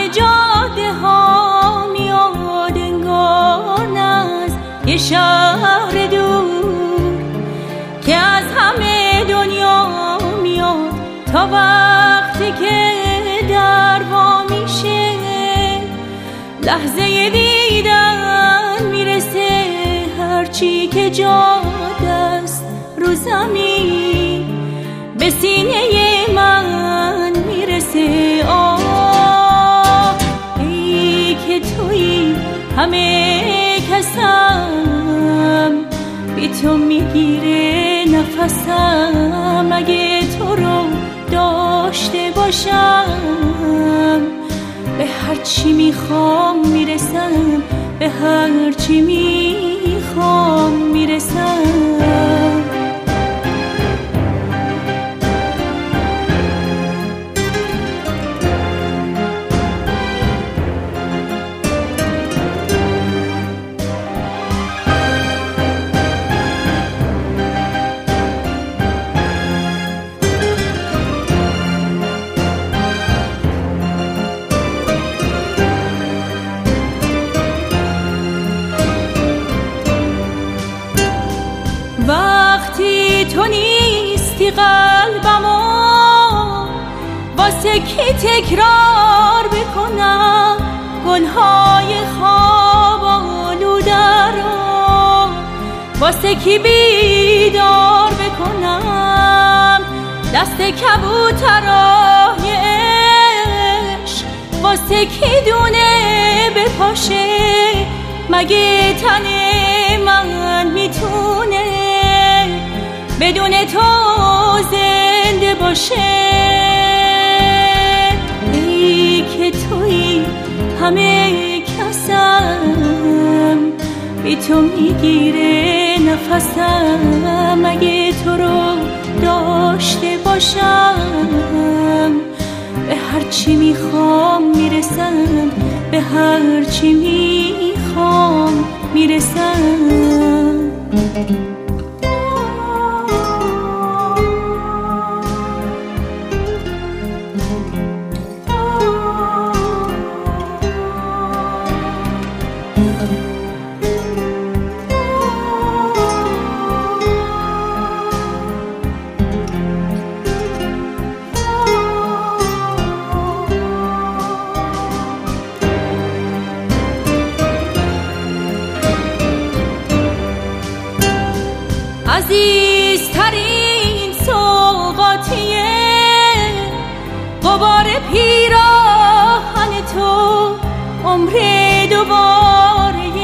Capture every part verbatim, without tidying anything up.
همه جاده ها میاد انگار از یه شهر دور که از همه دنیا میاد تا وقتی که در وا میشه لحظه دیدن میرسه هرچی که جاده است رو زمین به سینه من میرسه. آه ای که توی همه کسم بی تو میگیره نفسم اگه تو رو داشته باشم به هر چی میخوام میرسم به هر چی میخوام میرسم. وقتی تو نیستی قلبمو واسه کی تکرار بکنم گلهای خواب آلوده رو واسه کی بیدار بکنم دست کبوترای عشق واسه کی دونه بپاشه مگه تن من میتونه بدون تو زنده باشه. ای که توی همه کسم بی تو میگیره نفسم اگه تو رو داشته باشم به هر چی میخوام میرسم به هر چی میخوام میرسم. عزیزترین سوغاتیه غبار پیراهن تو عمر دوباره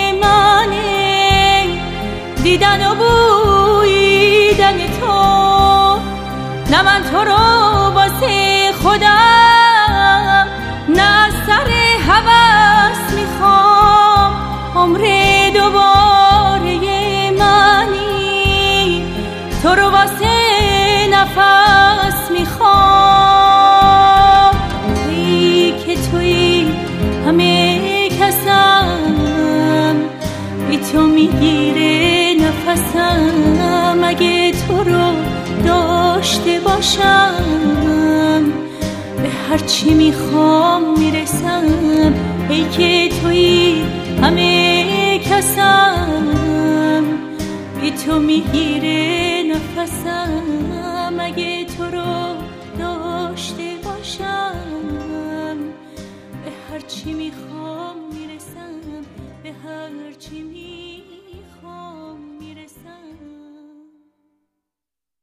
منه دیدن و بویدن تو نه من تو رو واسه خودم نه سر هوس میخوام عمر دوباره تو رو واسه نفس میخوام. ای که توی همه کسم بی تو میگیره نفسم اگه تو رو داشته باشم به هر چی میخوام میرسم. ای که توی همه کسم بی تو میگیره نفسم اگه تو رو داشته باشم به هر چی میخوام میرسم به هر چی میخوام.